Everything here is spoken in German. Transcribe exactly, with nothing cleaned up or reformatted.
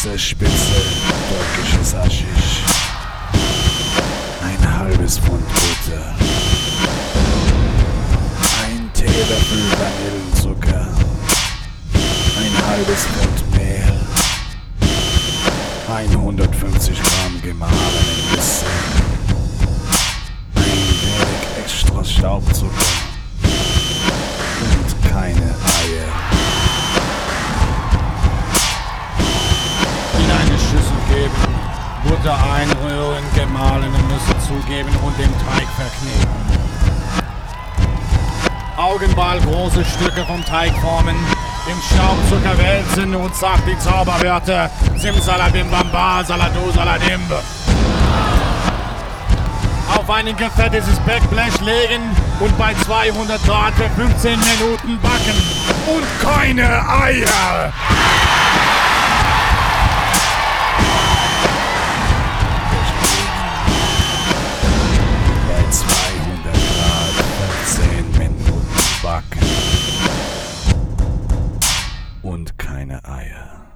Gewürze, Spitze, türkisches Haschisch, ein halbes Pfund Butter, ein Teelöffel Vanillezucker, ein halbes Pfund Mehl, hundertfünfzig Gramm gemahlenen Nüsse, ein wenig extra Staubzucker und keine Eier. In eine Schüssel geben, Butter einrühren, gemahlene Nüsse zugeben und den Teig verkneten. Augenball große Stücke vom Teig formen, im Staubzucker wälzen und sagt die Zauberwörter Simsalabim Bamba, Salado Saladim. Auf ein gefettetes Backblech legen und bei zweihundert Grad für fünfzehn Minuten backen. Und keine Eier! Bei zweihundert Grad fünfzehn Minuten backen. Und keine Eier.